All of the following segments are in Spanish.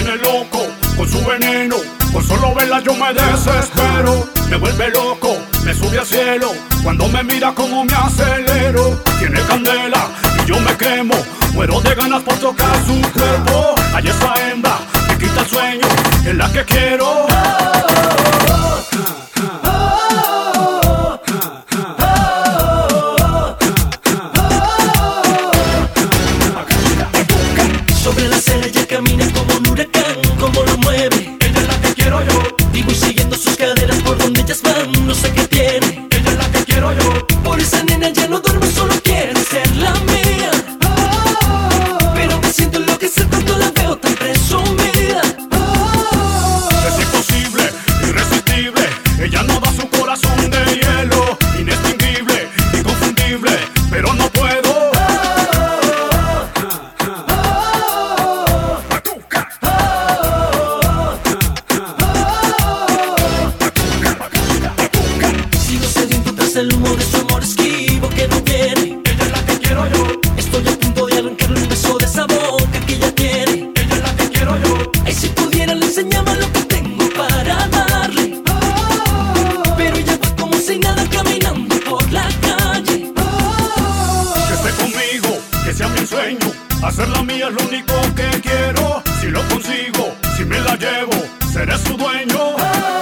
tiene loco con su veneno. Por solo verla yo me desespero. Me vuelve loco, me sube al cielo. Cuando me mira como me acelero. Tiene candela y yo me quemo. Muero de ganas por tocar su cuerpo. Hay esa hembra, me quita el sueño. Es la que quiero. Sobre la acera ella camina como un huracán, como lo mueve. Ella es la que quiero yo. Y voy siguiendo sus caderas por donde ellas van. No sé qué tiene. Ella es la que quiero yo. Por esa nena ya no duermo, solo quiere ser la mía. Pero me siento enloquecer cuando la veo tan presumida. Es imposible, irresistible. Ella no da su corazón de hielo. Inextinguible, inconfundible, pero no puedo. Sigo sediento tras el humo de su amor esquivo que no viene. Ella es la que quiero yo. Estoy a punto de arrancarle un beso de esa boca que ella tiene. Ella es la que quiero yo. Ay, si pudiera le enseñaba lo que tengo para darle. Pero ella va como si nada caminando por la calle. Que esté conmigo, que sea mi sueño. Hacerla mía es lo único que quiero. Si lo consigo, si me la llevo, seré su dueño.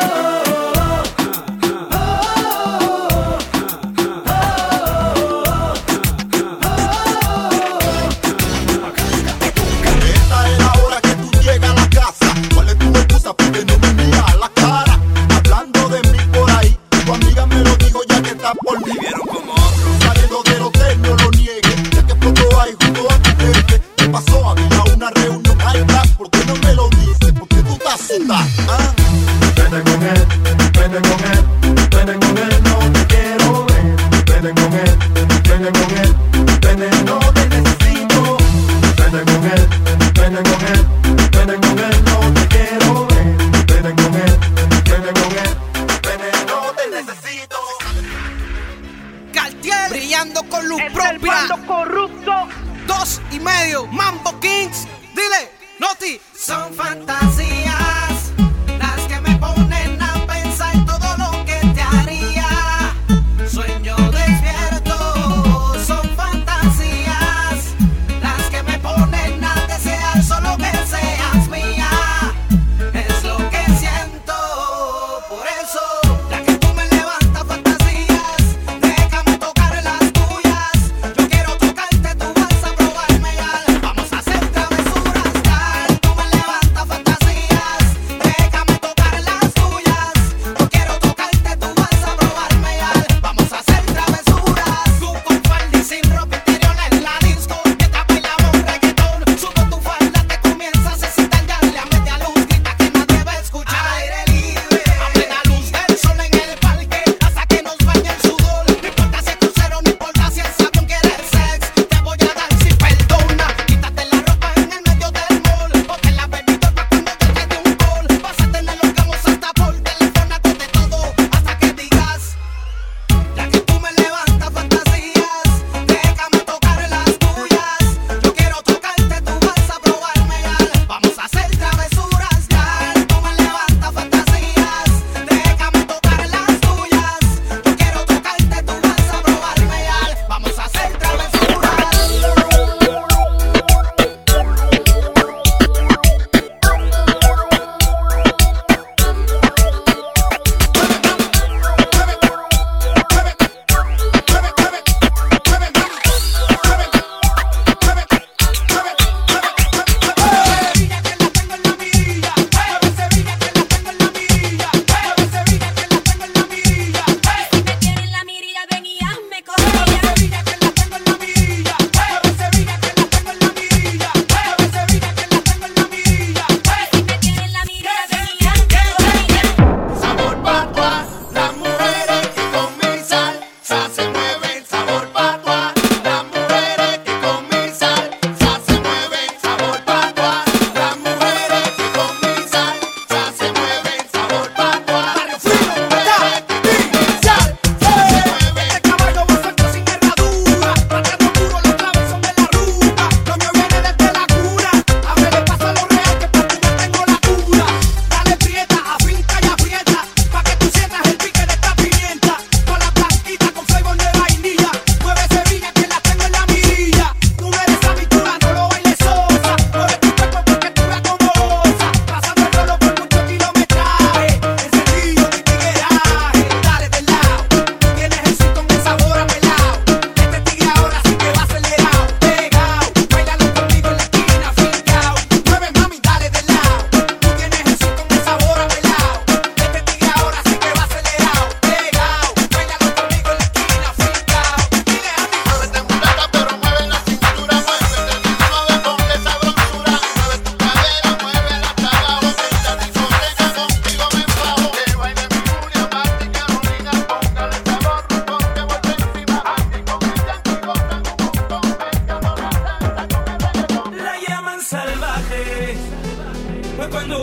Esta es la hora que tú llegas a la casa. ¿Cuál es tu excusa? Porque no me miras a la cara. Hablando de mí por ahí, tu amiga me lo dijo ya que está por mí. Vieron como otro saliendo del hotel, no lo niegues. Ya que foto hay junto a tu jefe. ¿Qué pasó? Había una reunión high class. ¿Por qué no me lo dices? ¿Por qué tú estás sudada? ¿Ah? Vete con él, vete con él, vete con él, no te quiero ver. Vete con él, vete con él, vete, no te necesito. Vete con él, vete con él, vete con él, no te quiero ver. Vete con él, vete con él, vete, no te necesito. Cartier brillando con luz propia. El bando corrupto. 2.5 Mambo Kings. Dile, Noti. Son fantasías las que me ponen a pensar todo lo que te haría. Sueño despierto. Son fantasías las que me ponen a desear solo que seas mía. Es lo que siento. Por eso, ya que tú me levantas fantasías, déjame tocar las tuyas. Yo quiero tocarte, tú vas a probarme ya. Vamos a hacer travesuras ya. Tú me levantas fantasías.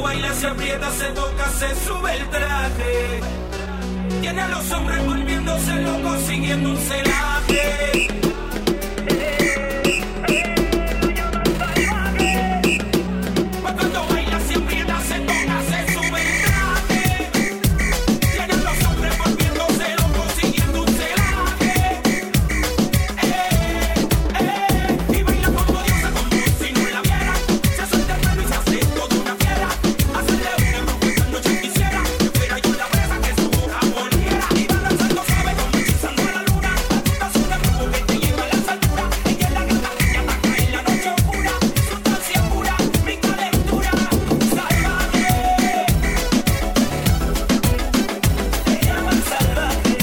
baila, se aprieta, se toca, se sube el traje. Tiene a los hombres volviéndose locos, siguiendo un celaje. Cuando baila, se aprieta, se toca, se sube el traje. Tiene a los hombres volviéndose locos, siguiendo un celaje. Y baila como diosa, como si no la viera. Se suelta el pelo y se hace toda una fiera. Hacerle una bruja esta noche quisiera que fuera yo la presa, que su boca volviera. Y va lanzando suave como hechizando a la luna. La puta es una bruja que te lleva a las alturas. Ella es la gata que te ataca en la noche oscura. Sustancia pura, mi calentura. Salvaje. Te llaman salvaje.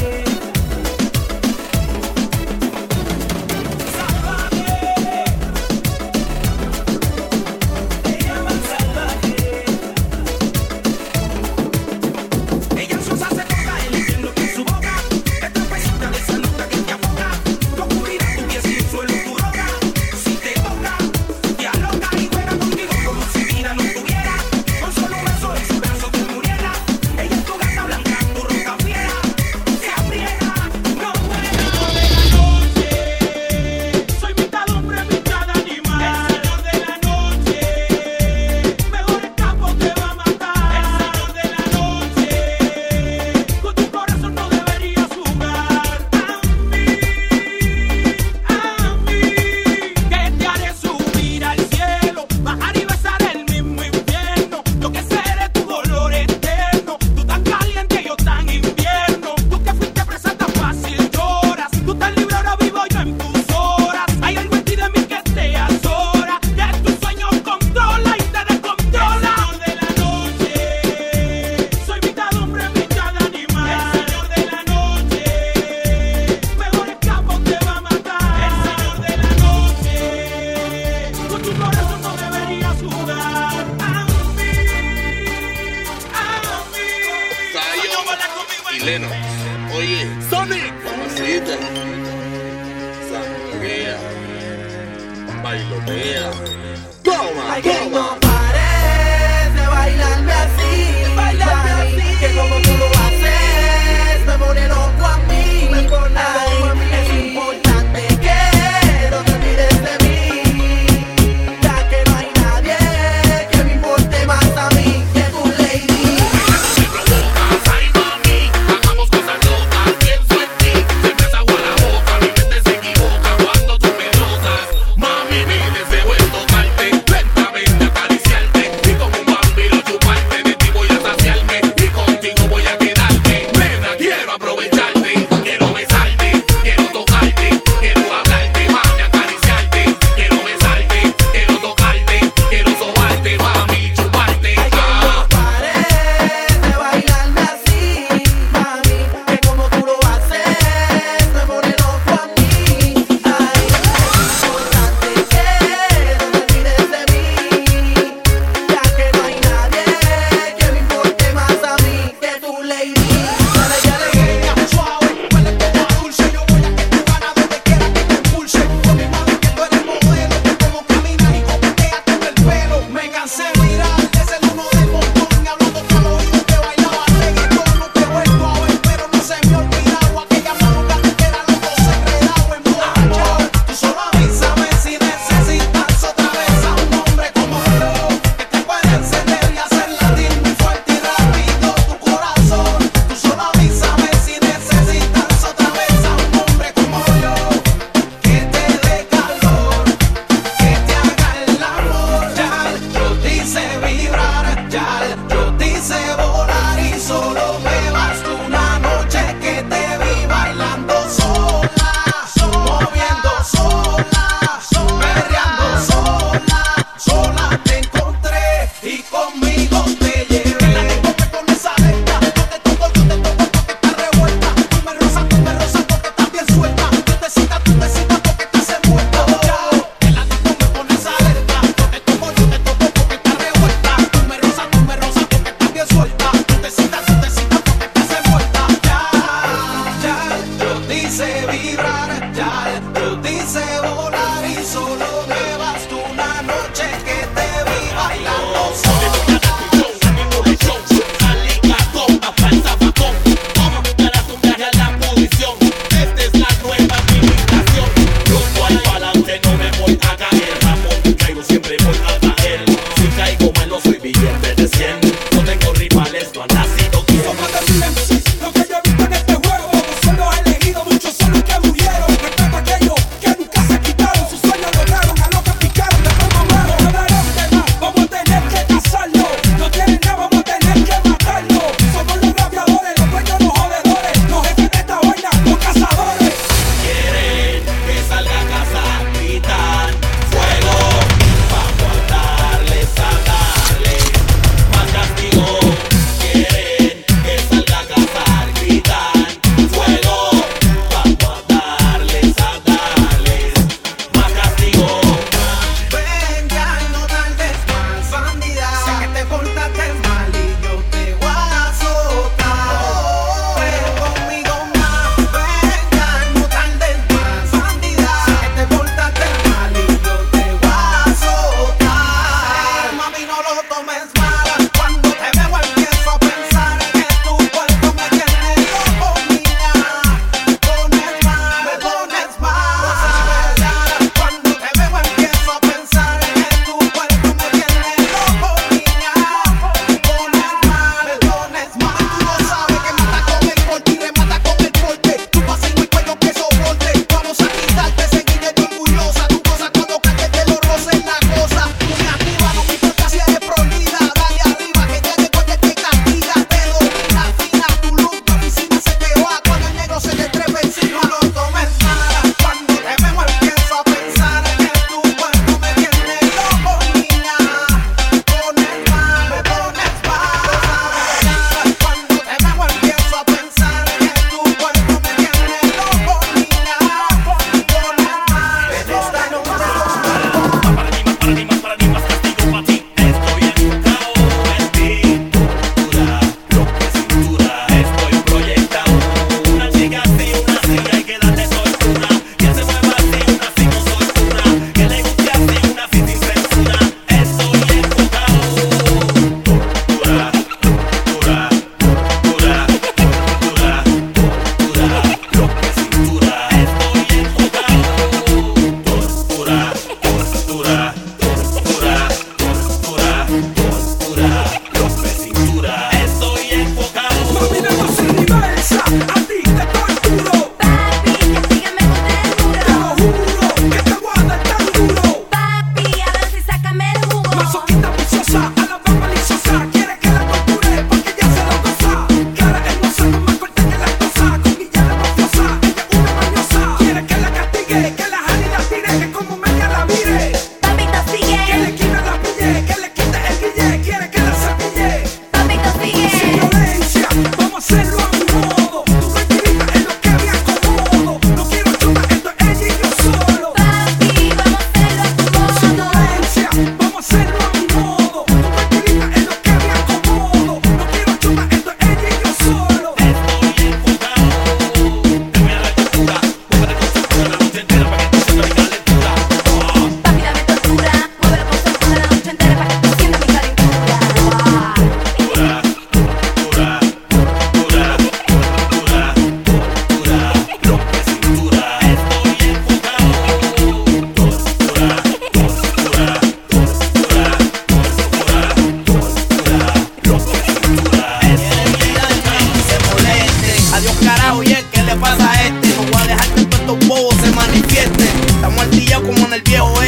Salvaje. Te llaman salvaje. Ella sosa se toca, el infierno que en su boca. Esta pesita de esa nota que te afoga. Tu oscuridad, tu pies y el suelo, tu roca. Si te toca, te aloca y juega contigo como si vida no tuviera. Con solo un beso en su brazo te muriera. Ella es tu gata blanca, tu roca fiera. Se aprieta, no muera. De la noche, soy mitad hombre, mitad animal. El señor de la noche, mejor escapo te va a matar. El señor de la noche, con tu corazón no deberías jugar. A mí, que te haré subir al cielo, bajar y besar el mismo infierno. Lo que seré tu dolor eterno. Tú tan caliente, yo tan invierno. Tú que fuiste presa tan fácil lloras. Tú tan libre, ahora vivo yo en tus horas. Hay algo en ti de mí que te azora, que tus sueños controla y te descontrola. El señor de la noche, soy mitad hombre, mitad animal. El señor de la noche, mejor escapo te va a matar. El señor de la noche, con tu corazón no deberías jugar. A mí, Sayo y Leno. Oye, Sonic. mamacita, sanguea, bailotea. Toma, Ay, que toma. no pares de bailarme así, que como tú lo haces, me pone loco a mí. Ay, es importante que no te olvides de mí, ya que no hay nadie que me importe más a mí que tu lady. Ay mami, hagamos cosas locas, pienso en ti, siempre es agua la boca, mi mente se equivoca cuando tú me tocas. Mami, mi deseo es tocarte, lentamente acariciarte y como un vampiro chuparte.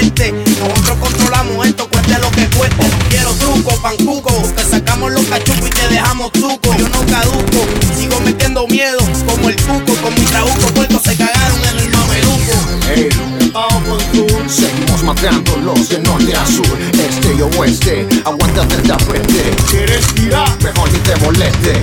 este. Nosotros controlamos esto, cueste lo que cueste. Quiero truco, pancuco, te sacamos los cachucos y te dejamos tuco. Yo no caduco, sigo metiendo miedo como el cuco. Con mi trabuco puertos se cagaron en el mameluco. Hey, vamos con sur. Seguimos matándolos de norte a sur, este y oeste. Aguántate el tapete. ¿Quieres tirar? Mejor ni te moleste.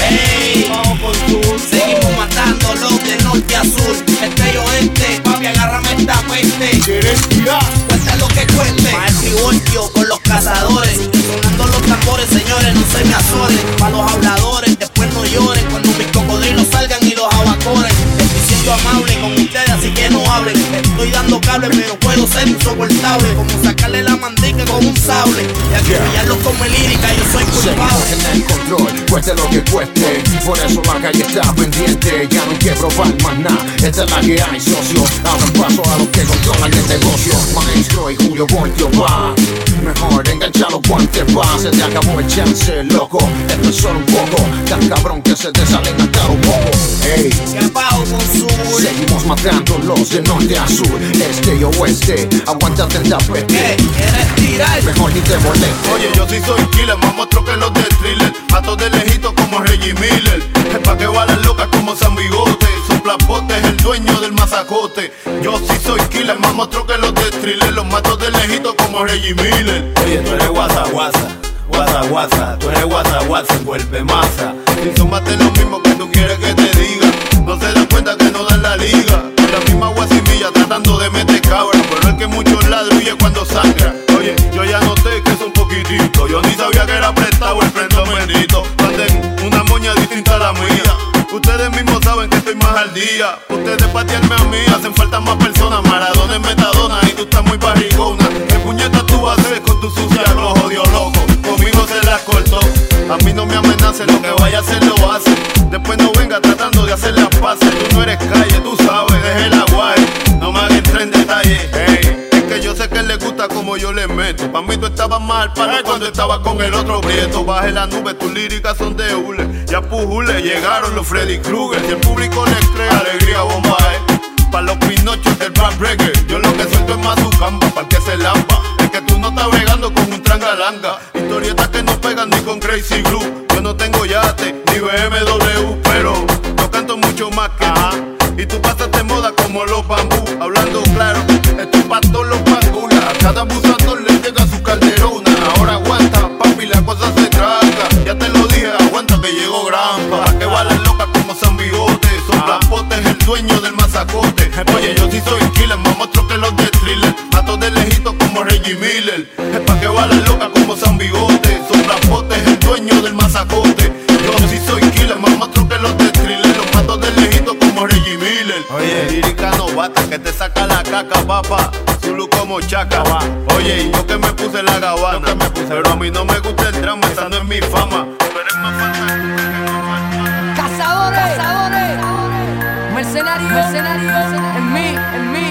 Hey, vamos con sur. Seguimos matándolos de norte a sur, este y oeste. Papi, agárrame esta peste. ¿Quieres tirar? Cuesta lo que cueste. Maestro y voltio con los cazadores, sonando los tambores, señores, no se me azoren. Pa' los habladores, después no lloren cuando mis cocodrilos salgan y los abacoren. Estoy siendo amable con ustedes, así que no hablen. Estoy dando cable, pero puedo ser insoportable, como sacarle la mandica con un sable y acribillarlos con mi lírica. Yo soy culpable. Seguimos en el control, cueste lo que cueste. Por eso la calle está pendiente. Ya no hay que probar más nada. Esta es la que hay, socio. Abran paso a los que controlan el negocio. Maestro y Julio Voltio va. Mejor engancha los guantes, va. Se te acabó el chance, loco. Esto es solo un poco. Tan cabrón que se te salen hasta los mocos. Hey, ¿Qué pago con sur? seguimos matándolos de norte a sur, este y oeste. Aguántate el tapete. ¿Qué? ¿Quieres tirar? Mejor ni te moleste. Oye, yo sí soy killer, más monstruo que los de Thriller. Mato de lejito como Reggie Miller. Es pa' que balas locas como San Bigote. Soplapote es el dueño del mazacote. Yo sí soy killer, más monstruo que los de Thriller. Los mato de lejito como Reggie Miller. Oye, tú eres guasa, guasa, guasa, guasa. Tú eres guasa, guasa, vuelve masa. Si súmate lo mismo que tú quieres que te diga. No se dan cuenta que no dan la liga. La misma guasimilla tratando de meter cabra. Pero el que mucho ladrulle cuando sangra. Oye, yo ya noté que es un poquitito. Yo ni sabía que era prestado el frente bendito. Paten una moña distinta a la mía. Ustedes mismos saben que estoy más al día. Ustedes patearme a mí, hacen falta más personas. Maradona en Metadona y tú estás muy barrigona. ¿Qué puñeta tú vas a hacer con tu sucia rojo, Dios loco? Conmigo se las cortó. A mí no me amenacen, lo que vaya a hacer lo hace. Después no venga tratando de hacer las paces. Tú no eres calle, tú sabes, deje la guay. No me hagas entrar en detalle. Hey, es que yo sé que le gusta como yo le meto. Pa' mí tú estabas mal para cuando estabas con el otro prieto. Baje la nube, tus líricas son de hule. Ya pujule, llegaron los Freddy Krueger. Si el público les cree, alegría bomba, pa' los pinochos del rap reggae. Yo lo que suelto es mazucamba, pa' que se lampa. Es que tú no estás bregando con un trangalanga. Historietas que no pegan ni con Crazy Glue. Yo no tengo yate, ni BMW, pero yo canto mucho más que tú. Y tú pasaste moda como los bambú. Hablando claro, esto es pa' todos los pangulas. A cada abusador le llega su calderona. Ahora aguanta, papi, la cosa se traga. Ya te lo dije, aguanta que llegó Grampa. Que balas locas como San Bigote. Soplapote es el dueño del mazacote. Oye, yo sí soy killer, más monstruo que los de Thriller. Mato de lejito como Reggie Miller. Es pa' que balas locas como San Bigote. Soplapote es el dueño del mazacote. Yo sí soy killer, más monstruo que los de Thriller. Los mato de lejito como Reggie Miller. Oye, lírica novata que te saca la caca, papá. Zulu como chaca. Oye, y yo que me puse la gabana. Pero a mí no me gusta el drama, esa no es mi fama. Tú eres más fantástico que mamá. Cazadores, cazadores, mercenarios, mercenarios, en mí,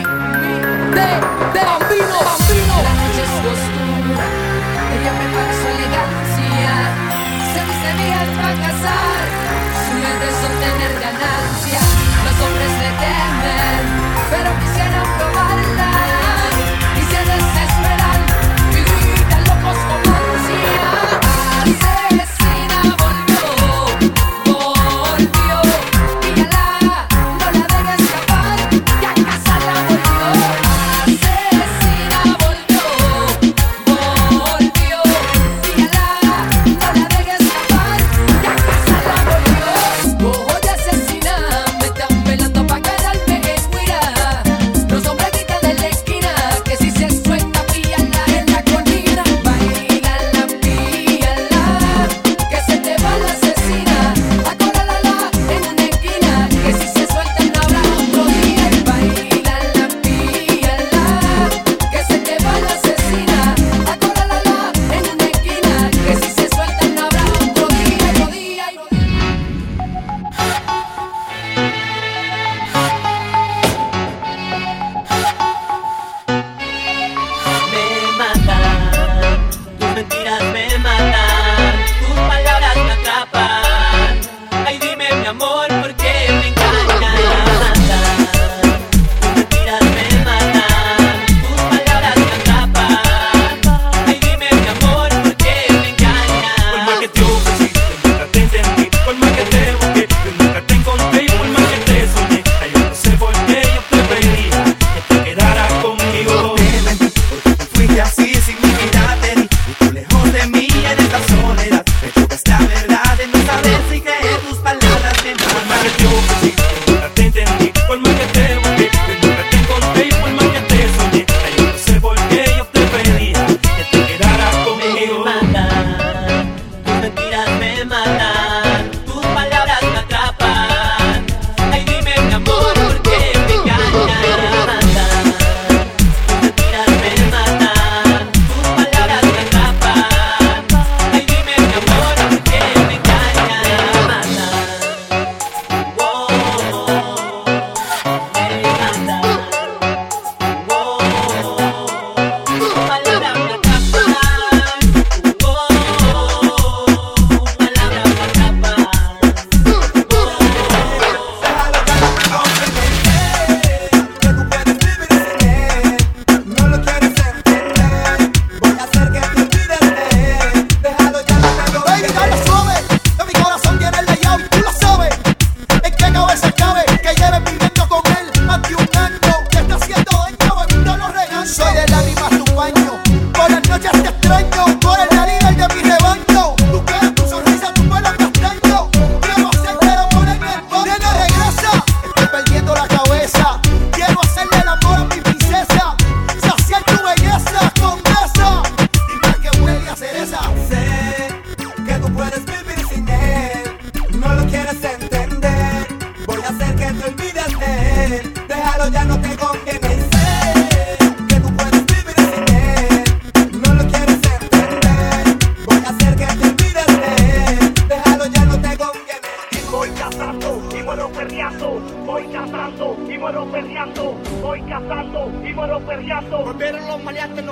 de bambino, bambino. La noche es oscura, ella prepara su elegancia, se dice bien para casar, su mente es obtener ganancia. Los hombres le temen, pero quisieran probarla, y se desesperan, y gritan locos como ansia. Asesina volvió, píllala, no la dejes escapar, que a casa la volvió. Asesina volvió.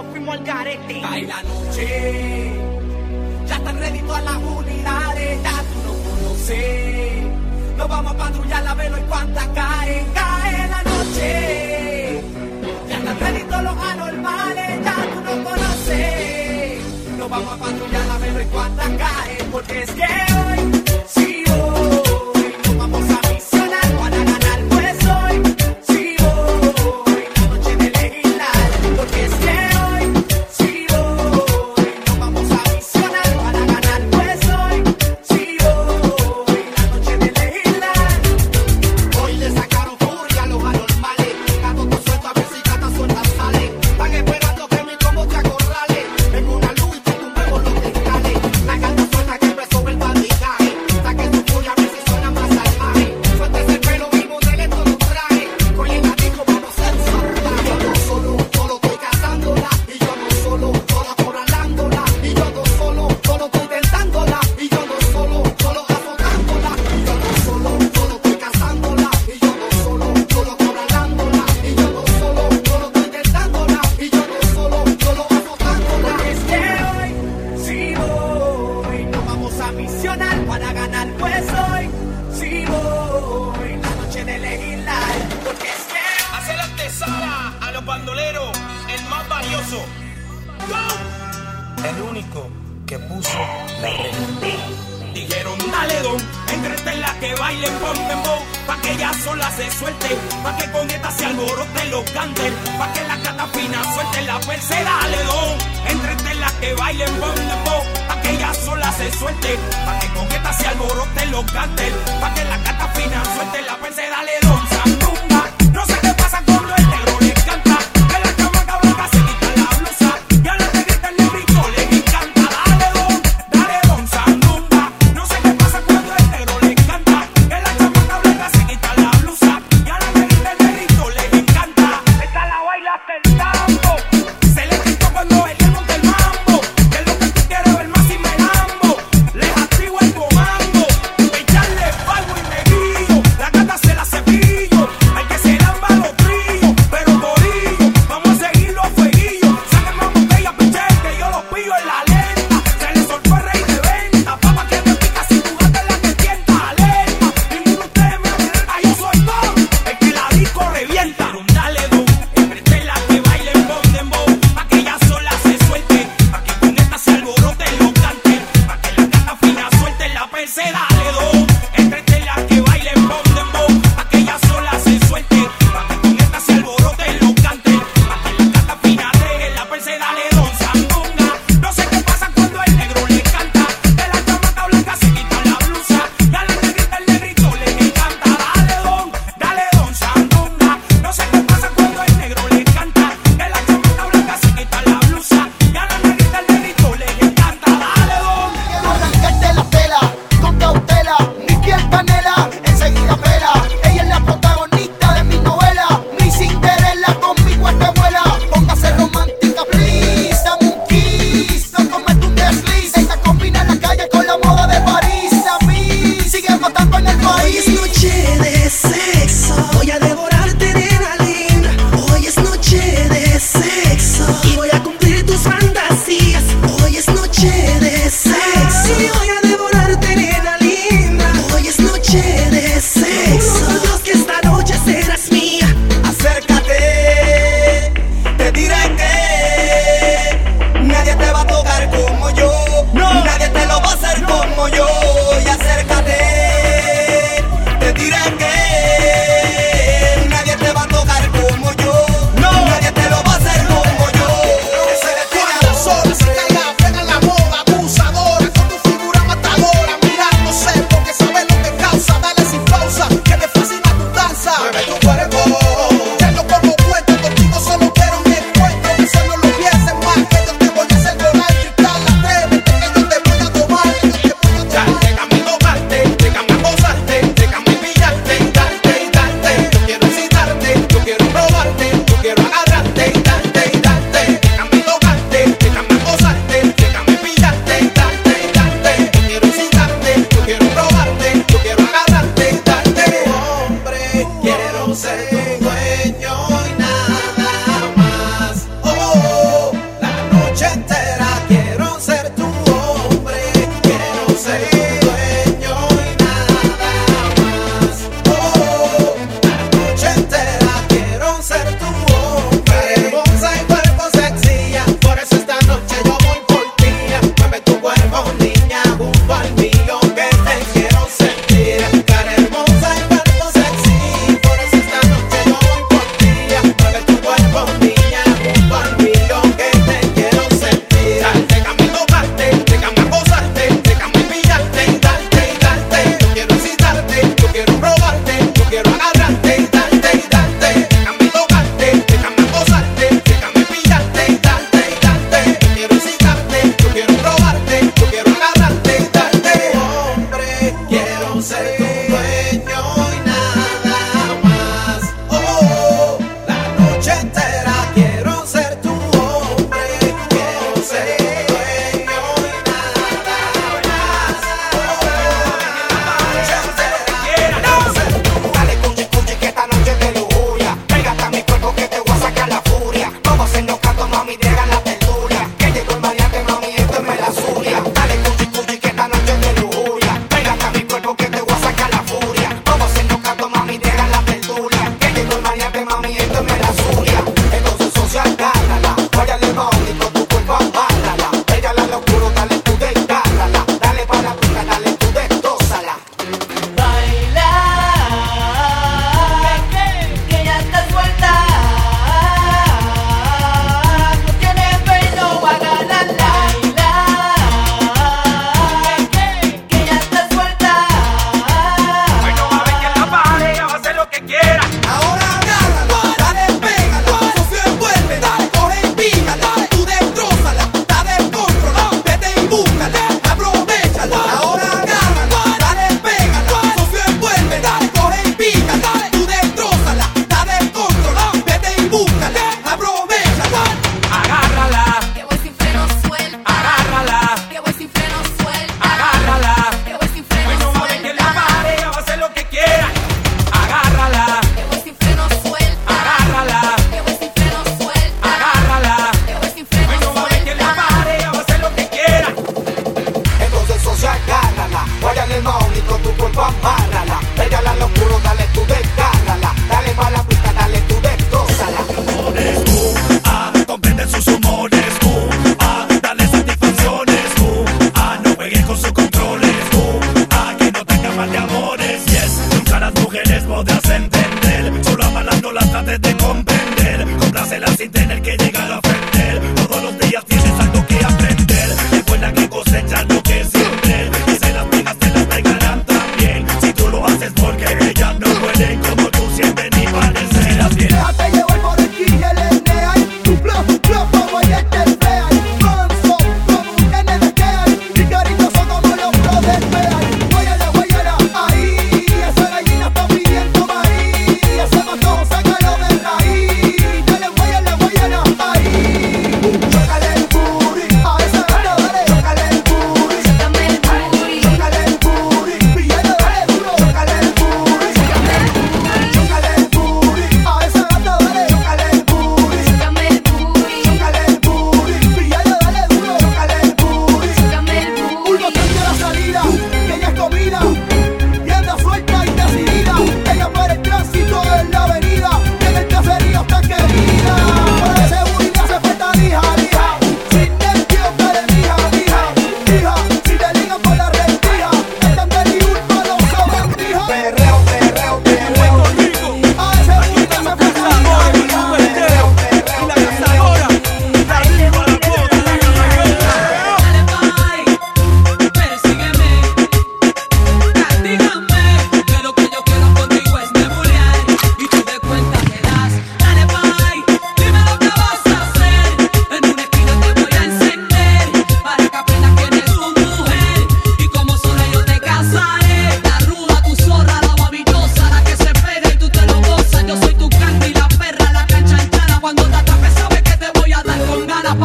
nos fuimos al garete. Cae la noche, ya están ready todas las unidades, ya tú no conoces. Nos vamos a patrullar la velo y cuántas caen. Cae la noche, ya están ready todos los anormales, ya tú no conoces. Nos vamos a patrullar la velo y cuántas caen, porque es que hoy, sí hoy, nos vamos a misionar para ganar, pues hoy, sí hoy, la noche de legislar, porque es que hoy, sí hoy, nos vamos a misionar para ganar, pues hoy, sí hoy, la noche de legislar. Hoy le sacaron furia a los anormales, gato todo suelto a ver si gata suelta sale. Están esperando que mi combo te acorrale, en una luz y te tumbemos los cristales. La gata suelta que empezó el bandidaje, saque su furia a ver si suena más salvaje. Suéltese el pelo vivo del esto los traje, con el gatito vamos a hacer un sabotaje. Yo no solo estoy cazándola, y yo no solo acorralándola, y yo no solo estoy tentándola, y yo no solo azotándola, y yo no solo estoy cazándola, y yo no solo acorralándola, y yo no solo estoy tentándola, y yo no solo azotándola. Es que hoy, sí voy, nos vamos a misionar para ganar, pues hoy, sí voy, la noche de legislar, porque es que Hace la antesala a los bandoleros, el más valioso. ¡Go! El único que puso la regla. Dijeron, dale don, entrete en la que bailen con dembow, pa' que ella sola se suelte, pa' que con esta se alboroten los canten, pa' que la cata fina suelte la perse, dale don, entrete en la que bailen con dembow, pa' que ella sola se suelte, pa' que con esta se alboroten los canten, pa' que la cata fina suelte la perse, dale don, zambumba, no sé qué pasa cuando el negro le canta, que la chamaca blanca se quita la blusa, y a la que grita el negrito les encanta, dale don, zambumba. No sé qué pasa cuando el negro le encanta, que la chamaca blanca se quita la blusa, y a la negrita el negrito les encanta. Esta la baila hasta el tambo, se le quitó cuando ella monta el mambo, que es lo que tú quieres ver más y me lambo, les activo el comando, echarle polvo y neguillo, la gata se la cepilla.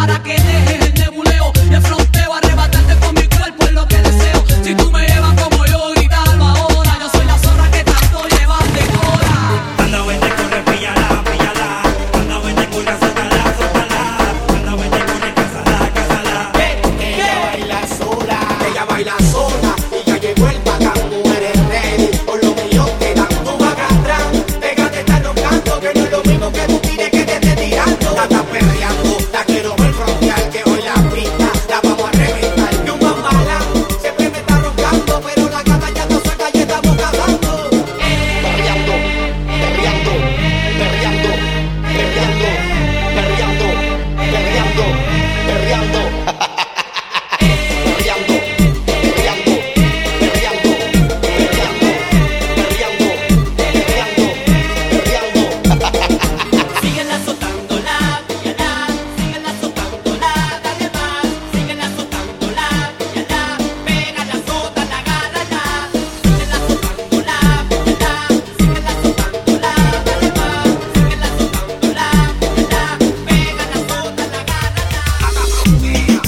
para que dejes el nebuleo y el fronteo, arrebatarte con mi cuerpo es lo que deseo. Si tú me llevas como yo, gritarlo ahora. Yo soy la zorra que tanto llevas de cora. Cuando vete corre, píllala, píllala. Cuando vete corre, sótala, sótala. Cuando vete corre, cásala, cásala. Ella baila sola, ella baila sola. Y ya llegó el bacán, mujeres ready. Por lo que yo te dan tu atrás. Pégate, está roncando, que no es lo mismo que tú tienes que te esté tirando. La estás perreando, la quiero ver frontear, que hoy la pista la vamos a reventar. Y un bambalán, siempre me está roncando, pero la gata ya no saca y estamos cazando. Perreando, perreando, perreando, perreando, perreando, perreando, perreando. Perreando, perreando, perreando, perreando, perreando, perreando. Síguela azotándola, píllala. Síguela azotándola, dale más. Síguela azotándola, píllala. Pégala, azótala, agárrala. Síguela azotándola, píllala. Síguela azotándola, dale más. Síguela azotándola, píllala. Pégala, azótala, agárrala.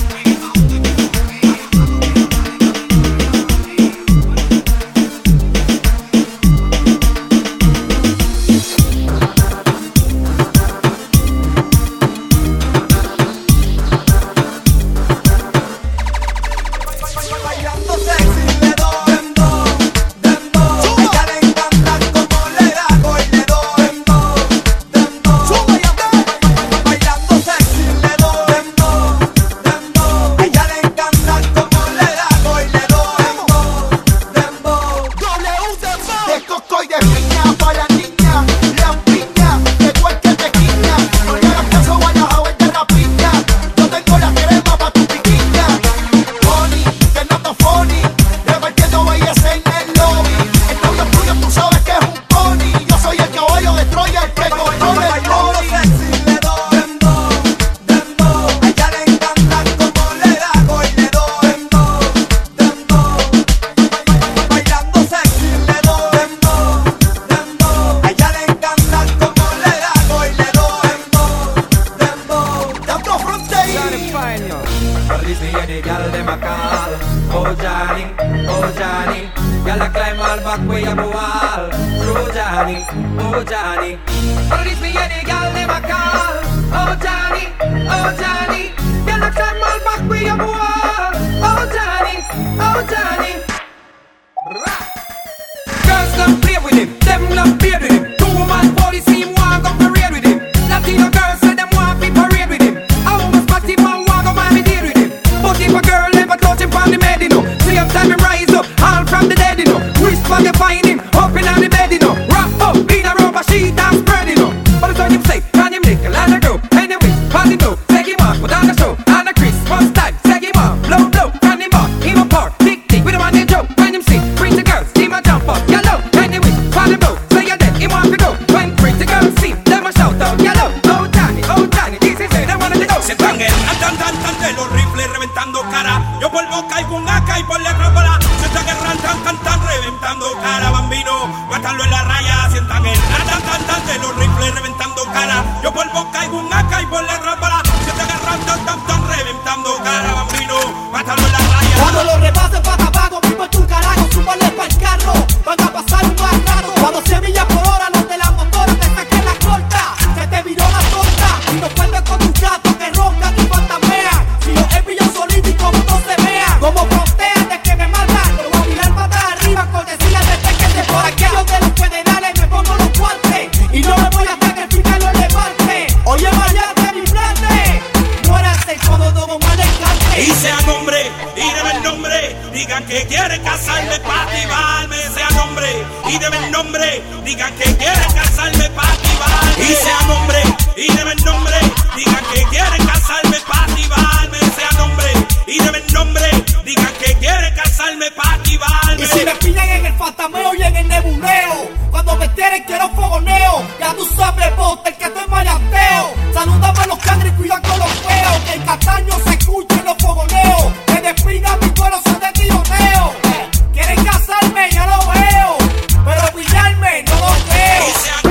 Bailando sexy le doy dembow, dembow. Ella le encanta como le hago y le doy dembow, dembow. Bailando sexy le doy dembow, dembow. Ella le encanta como le hago y le doy dembow, dembow. De coco y de piña pa' la niña, la piña, de cualquier tequila. No le hagas caso a la joven de rapiña. Yo tengo la crema pa' tu piquiña. Funny, que no te funny, repartiendo belleza en el lobby. El novio tuyo tú sabes que es un pony. Yo soy el caballo de Troya, el que controla el Bailando body. sexy le doy dembow, dembow. Ella le encanta como le hago y le doy dembow, dembow. Bailando sexy le doy dembow, dembow. Ella le encanta como le hago y le doy dembow, dembow. Tanto fronteí. Release me any gal dem a call. Oh Johnny, gal a climb all back way up a wall. Oh Johnny, release me any gal dem a call. Oh Johnny, gal a climb all back way up a wall. Oh Johnny. Girls love play with him, them love beard with him. 2-man policy, him want go parade with him. Latino girls say them want be parade with him. I almost spot him and want go Miami deal with him. But if a girl ever touch him from the bed, you know, same time him rise up, all from the dead, you know. Whisper you find him up in the bed, you know. Wrap up in a rubber sheet and spread, you know. But it's what him say, can him lick and a grow. Anyway, party do, take him off, put on the show. And a Christmas time, take him off, blow, can him off, him a part, tick, with him on the joke. When him sing, pretty girls, him a jump up, yellow. Anyway, party blow, say you're dead, him want to go. When pretty girls see, them a shout out, yellow. Oh Johnny, this is it, they wanna go. Se están tan de los rifles reventando cara. Yo por boca y con AK y por letras para. Se están tan reventando cara. Bambino, guárdalo en la raya. Sientan el tan de los rifles reventando cara. Yo por boca y con AK y por letras para. Se están tan reventando cara. Bambino, guárdalo en la raya. Cuando lo repasen para abajo, mismo tu carajo, súbale pa'l carro, van a pasar un más rato. Cuando 100 millas por hora, los de la motora te saquen la corta, se te viró la torta, y no vuelves con un gato que ronca y fantamea. Si los he pillado solito y como no se vea, como fronteas de que me matan, lo voy a mirar para atrás arriba, cortesía de que te por aquellos de los federales me pongo los guantes, y no me voy a sacrificar los levante. Oye, vaya de mi frente, muérase cuando todo mal encante. Y sea nombre, y debe el nombre. Digan que quieren casarme pa' activarme. Sea nombre, y debe el nombre. Digan que quieren casarme pa' activarme. Y sea nombre, y debe el nombre. Digan que quieren casarme pa' activarme. Sea nombre, y debe el nombre. Digan que quieren casarme pa' activarme. Y si me pillan en el fantameo y en el nebuleo, cuando me tienen quiero fogoneo. Ya tú sabes, bote, el que estoy maleanteo. Salúdame a los cangres y cuida con los feos. Que el castaño se escuche en los fogoneos. Que despidan mi cuero, son de tiroteo. Quieren casarme, ya lo veo. Pero pillarme, no lo veo. Y sea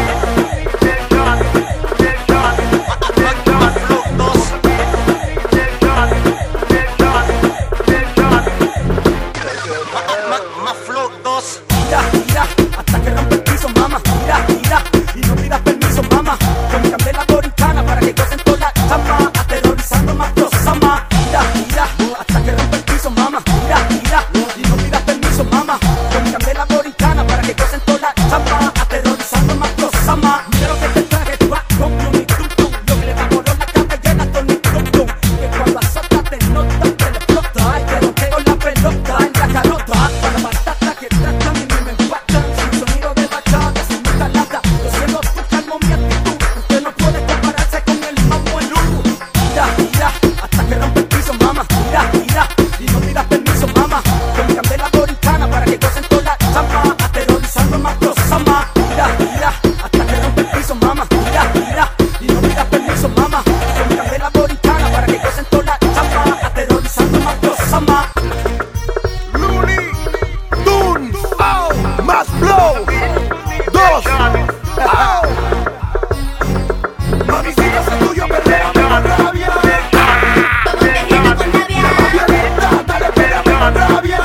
hasta que rompe el piso, mamá. Tira, tira, y no tiras permiso, mamá. Con mi candela borincana para que gocen toda la chamba, aterrorizando más cosas, mamá. Tira, tira, hasta que rompe el piso, mamá. Tira, tira, y no tiras permiso, mamá. Con mi candela borincana para que gocen toda la chamba, aterrorizando más cosas, mamá. Looney Tunes, más flow, 2, mami, si no soy tuyo, perreo, me da rabia. Dale, perreo, me da rabia.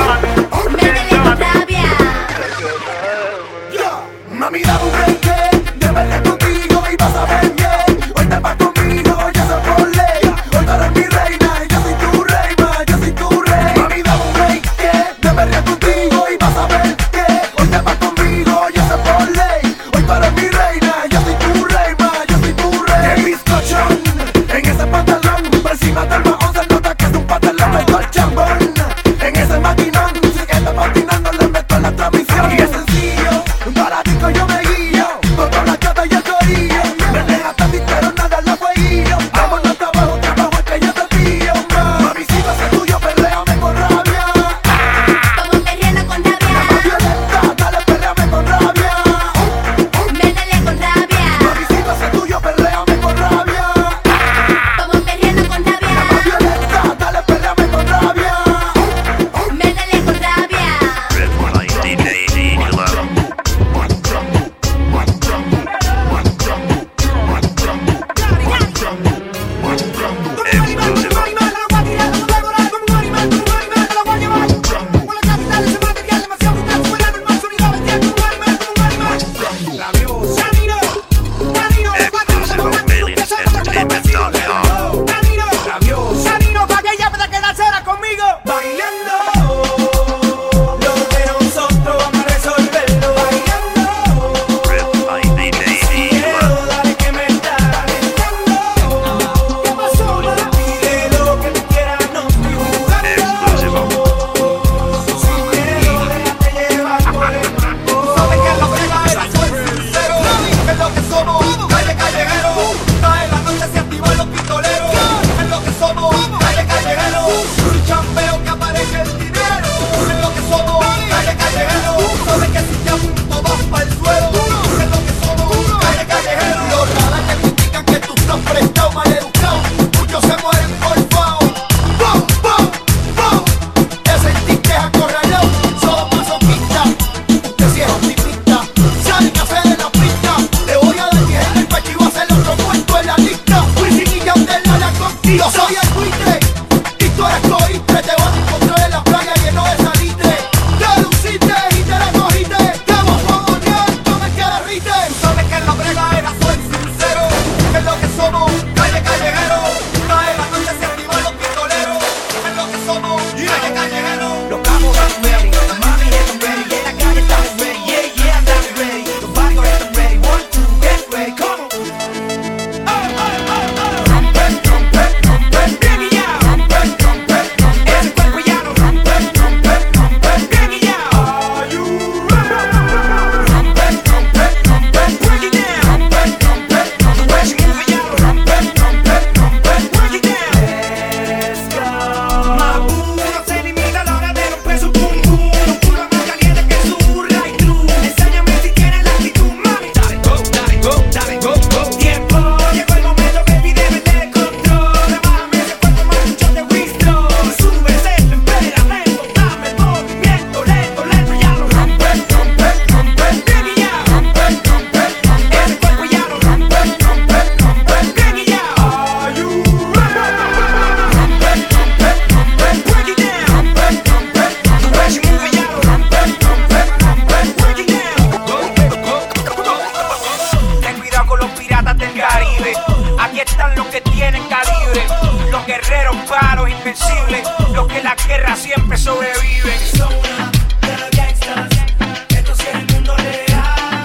Mami, dame un break, de verle contigo y vas a ver bien. Hoy te vas conmigo, ya se por ley. Hoy tú eres mi reina y yo soy tu rey, ma, yo soy tu rey. Mami, dame un break, de verle contigo y vas a ver que hoy te vas conmigo, ya se por ley. Hoy tú eres mi reina, yo soy tu rey, ma, yo soy tu rey. El bizcochón, en ese pantalón, por encima del mahón se nota que es un pantalón medio al chambón. En ese maquinón, sigue patinando, le meto en la transmisión. Y es sencillo, baratico yo me guío, con toda la chata y el corillo. Me deja tan pero nada la fueguillo. Vámonos trabajo es que yo te pillo, ma. Mami, si vas a ser tuyo, perréame con rabia. Como perreando con rabia. Más violenta, dale, perréame con rabia. Métele con rabia. Mami, si vas a ser tuyo, perréame con rabia. Como perreando con rabia. Más violenta, dale, perréame con rabia. Métele con rabia. Sanino, pa' que ella pueda quedarse conmigo. Bailando. Lo que nosotros vamos a resolverlo. Bailando. Quiero dale que me está calentando. ¿Qué pasó, ma? Pide lo que tú quieras, no estoy jugando. Sin miedo, déjate llevar por el mambo. ¿Sabes qué es lo que va? Era soy sincero. ¿Qué es lo que somos? Calle callejero. Trae la noche se activan los pistoleros. ¿Qué es lo que somos? Calle callejero. Un chambeo que aparece el dinero. ¿Qué es lo que somos? Calle callejero. ¿Sabes que si te apunto vas pa'l suelo? ¿Qué es lo que somos? Calle callejero. Los radares te indican que tú estás prestado, mal educado. Muchos se mueren por FAO. ¡Bum, bum, bum! Te sentiste acorralado. Somos masoquistas. Usted sí es optimista. Sálgase de la pista. Le voy a dar 10 en el pecho y va a ser otro puesto en la lista. Wisin y Yandel no la contigo. Yo soy el buitre y tú eres coitre. Te vas a encontrar en la playa lleno de salitre. Te luciste y te la cogiste. Te vas a monear, no me quedas rite. ¿Sabes que en la brega era soy sincero? ¿Qué es lo que somos? Calle callejero. Trae la noche se activan los pistoleros. ¿Qué es lo que somos? Calle callejero. Los cabos están ready, la mami están ready, y en la calle estamos ready, yeah, estamos ready. Los barrios están ready, 1, 2, get ready, come on. Rompe, rompe, rompe, bien y ya. Rompe, rompe, rompe, ese cuerpo ya no. Rompe, rompe, rompe, bien y ya. Are you ready? Rompe, rompe, rompe, break it down. Rompe, rompe, rompe, the way she move it, ya. Rompe, rompe, rompe, break it down. Let's go. Mabu no se limita a la hora de romper su pum pum. Un culo más caliente que su right through. Enséñame si tienes la actitud, mami. Dale go, dale go, dale go, go. Tiempo, llegó el momento, baby, debes de control. Bájame ese cuerpo más mucho de whistle. Súbese el temperamento, dame el movimiento lento, lento, ya lo rompe, rompe, rompe, baby, ya. Rompe, rompe, rompe, ese cuerpo ya lo rompe, rompe, rompe, baby, ya. Are you ready? Rompe, rompe, rompe, break it down. Rompe, rompe, the way she move it, ya lo rompe, rompe, rompe, break it down. Ten cuidado con los piratas del Caribe. Aquí están los que tienen calibre, los guerreros paros invencibles, los que en la guerra siempre sobreviven. Son the gangsters, esto sí es el mundo real.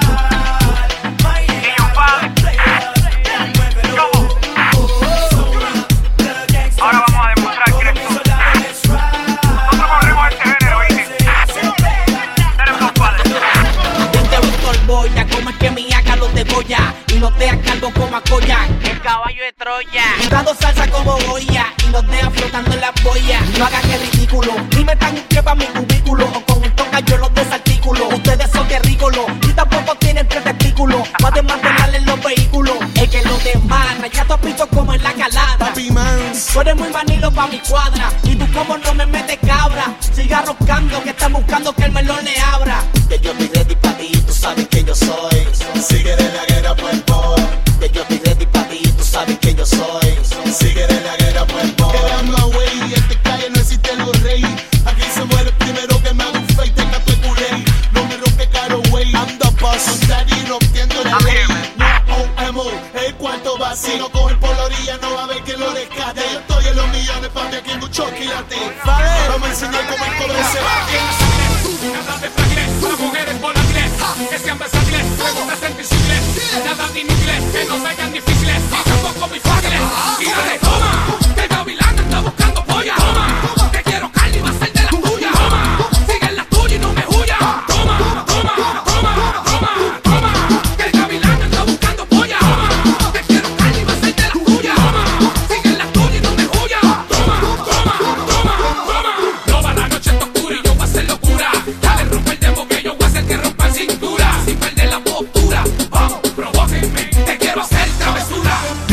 Ahora vamos a demostrar que eres tú. Nosotros corremos este género, ¿viste? Tenemos dos padres. Yo te busco el boya, como es que mi acá los degolla y no te cargo como a Koyak. El caballo de Troya. Dando salsa como Goya, los deja flotando en la boya. No hagan el ridículo, ni metan un pie pa' mi cubículo, o con el toca yo los desarticulo. Ustedes son terrícolos y tampoco tienen tres testículos pa' desmantelarle los vehículos. Es que los demás, ya tu piso como en la calada. Papi man, tú eres muy manilo pa' mi cuadra, y tú como no me metes cabra. Siga roscando que están buscando que el melón le abra. Que yo estoy ready pa' ti, tú sabes que yo soy. sigue de la guerra, pues voy. Que yo estoy ready pa' ti, tú sabes que yo soy. Sigue de la guerra, pues voy. Quedando away, en esta calle no existen los reyes. Aquí se muere el primero que me haga un fake, te cato el culé. No me rompe caro, wey. Anda paso, daddy, rompiendo la ley. No OMO, el cuarto vacío. Cogen por la orilla, no va a ver que lo rescate. Yo estoy en los millones, papi, aquí en un choquilate. Vamos a enseñar cómo el cobre se va. Nada de fraglés, para mujeres volátiles, que sean versátiles, preguntas invisibles, nada de inútiles, que no sean difíciles, y tampoco muy fáciles. Y dale, toma, que el gavilán anda buscando polla. Toma, te quiero Carly, va a ser de la tuya. Toma, sigue en la tuya y no me huya. Toma, toma, toma, toma, toma, que el gavilán anda buscando polla. Toma, te quiero Carly, va a ser de la tuya. Toma, sigue en la tuya y no me huya. Toma, toma, toma, toma. No va la noche está oscura y yo voy a hacer locura. Dale, rompe el demo que yo voy a hacer que rompa cintura. Sin perder la postura, vamos, provóquenme, te quiero hacer travesura.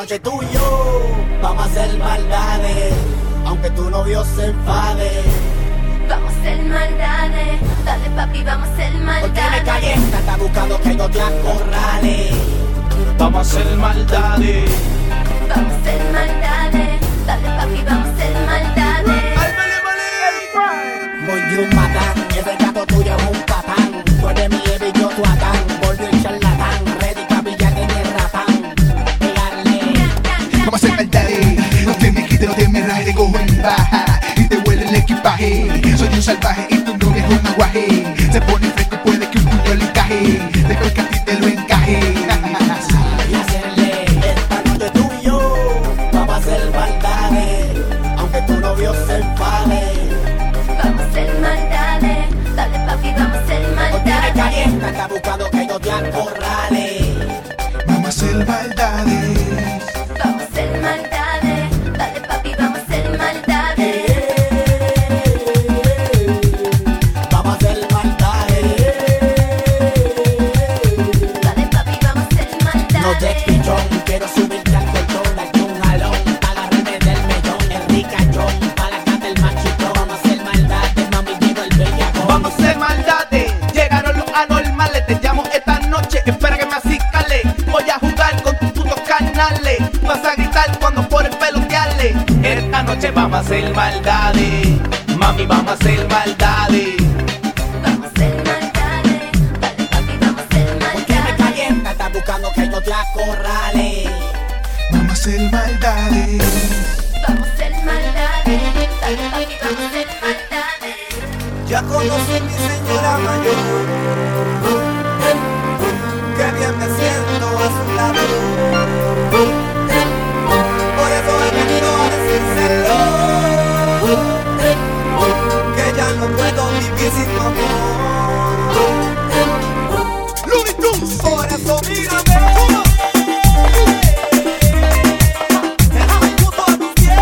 noche tú y yo vamos a hacer maldades, aunque tu novio se enfade. Vamos a hacer maldades, dale papi, vamos a hacer Porque me maldades. calienta, está buscando que yo te acorrale. Vamos a hacer maldades. Vamos a hacer maldades, dale papi, vamos a hacer maldades. Voy de un matán, ese gato tuyo es un patán. Tú eres mi Eve y yo tu Adán. Volvió el charlatán, ready pa' pillar en el ratán. Pegarle. Vamos a hacer maldades, no te me quites, no te me rajes, te cojo en baja y te huele el equipaje. Soy un salvaje y tu novia es un aguaje. Se pone fresco y puede que un puño le encaje, después que a ti te lo encaje. Y hacerle esta noche tú y yo vamos a hacer maldades, aunque tu novio se enfade. Vamos a hacer maldades, dale papi, vamos a hacer Porque me maldades. calienta, está buscando que yo te acorrale. Vamos a hacer maldades. Vamos a hacer maldades, dale papi, vamos a hacer maldades. Vamos a hacer maldades. Dale papi, vamos a hacer maldades. No te pichón, quiero subirte al colchón, darte un jalón, pa' agarrarme del mellón, el ricachón, pa' la cata el machito. Vamos a hacer maldades, mami, llegó el bellacón. Vamos a hacer maldades. Llegaron los anormales. Te llamo esta noche, espera que me acicale. Voy a jugar con tus putos canales. Vas a gritar cuando por el pelotearle. Esta noche vamos a hacer maldades. Mami, vamos a hacer maldades. Vamos a hacer maldades, dale papi, vamos a hacer Porque me maldades. calienta, está buscando que yo te acorrale. Vamos a hacer maldades. Vamos a hacer maldades, dale papi, vamos a hacer maldades. Ya conocí a mi señora mayor, que bien me siento a su lado. Por eso he venido a decírselo, que ya no puedo vivir sin tu amor. Looney Tunes. Por eso mírame, déjame el puto a tus pies.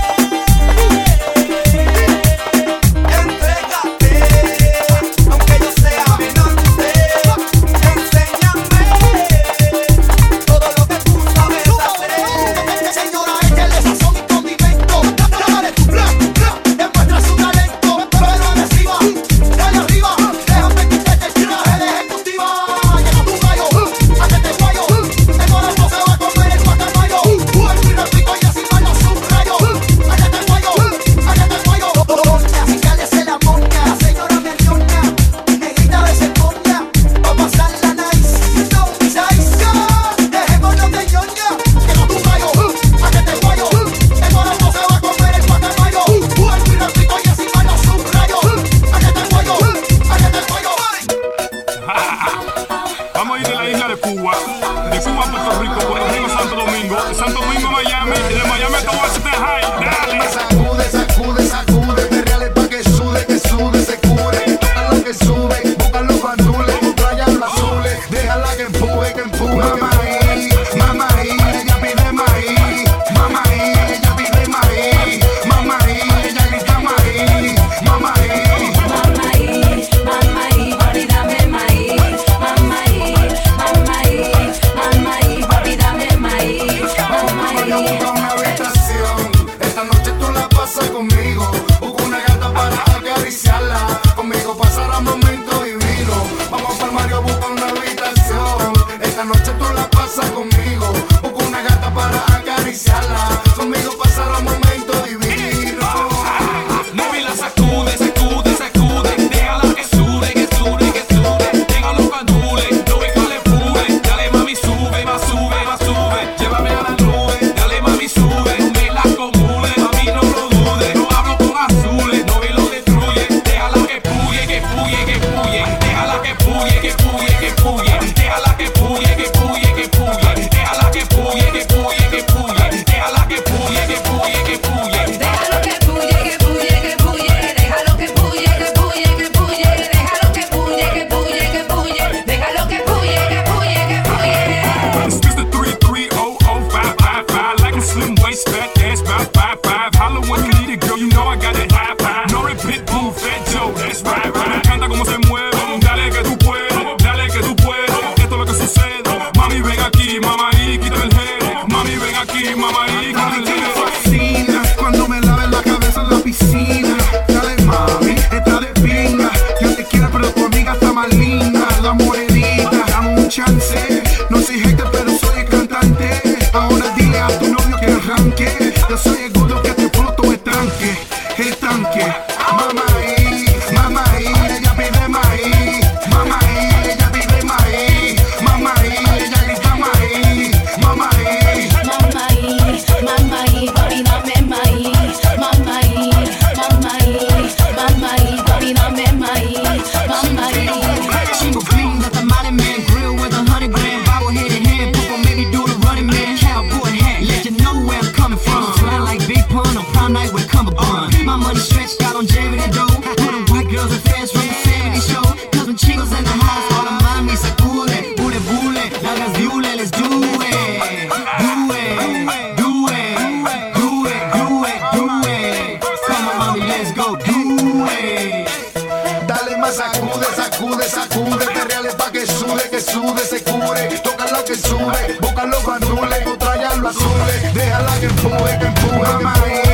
Entrégate, aunque yo sea menor que usted. Enséñame todo lo que tú sabes hacer. Señora, échale sazón y condimento. Dale tu bla, bla, demuestra su talento. Pero agresiva, dale arriba. Déjame quitarte el traje de ejecutiva. Llega tu gallo, hazte guayo. El corazón se va a comer el guacamayo. El tiro rico y así manda su rayo. Hazte guayo, hazte guayo. Doña, si cállese la moña. La señora me añoña, negrita de cepoña. Va a pasar la nice, no size. Dejémonos de ñoña. Llega tu gallo, hazte guayo. El corazón se va a comer el guacamayo. El tiro rico y así manda su rayo. Hazte guayo, hazte guayo. Vamos a ir de la isla de Cuba a Puerto Rico, Puerto Rico, Santo Domingo, de Santo Domingo a Miami, y de Miami a Washington High. Dale. Sacude, sacude, sacude, perreale pa' que sude, se cure. Tócala que sube, busca los bandules, traigan los azules, déjala que empuje, Mamá ahí, ella pide maíz. Mamá ahí, ella pide maíz. Mamá ahí, ella grita maíz. Mamá ahí. papi, dame maíz. Papi, dame maíz. Voy a buscar una habitación. Esta noche tú la pasas conmigo. Busco una gata para acariciarla. Conmigo pasará momentos divinos. Vamos al Mario a buscar una habitación. Esta noche tú la pasas conmigo. Busco una gata para acariciarla. Conmigo pasará momentos divinos. Mami, la sacude, sacude, sacude. Déjala que sude, que sude, que sude. Tenga los candules, no ve que le pude. Dale mami, sube, más sube, más sube. Llévame a la nube, dale mami, sube. Me la acomode, mami, no lo dudes. No hablo con azules, no me lo destruye. Déjala que puye, que puye, que puye. Déjala que puye, que puye, que puye. Déjala que puye, que puye, que puye. Déjala que puye, que puye, que puye. Déjala que puye, que puye, que puye. Déjalo que puye, que puye, que puye. Déjalo que puye, que puye, que puye. Déjalo que puye, que puye, que puye. Déjalo que puye, que puye, que puye. It's Mr. 3300555, like a slim waist, fat ass, 555. Holla when you need it, girl, you know I got it high five. No repeat, boom, fat Joe, that's right. Me encanta cómo se mueve, dale que tú puedes, dale que tú puedes. Esto es lo que sucede. Mami, ven aquí, mamá, y quita el head. Mami, ven aquí, sude, perreale pa' que sude, se cure. Tócala que sube, busca los bandules, otra ya lo azule. Déjala que empuje, María.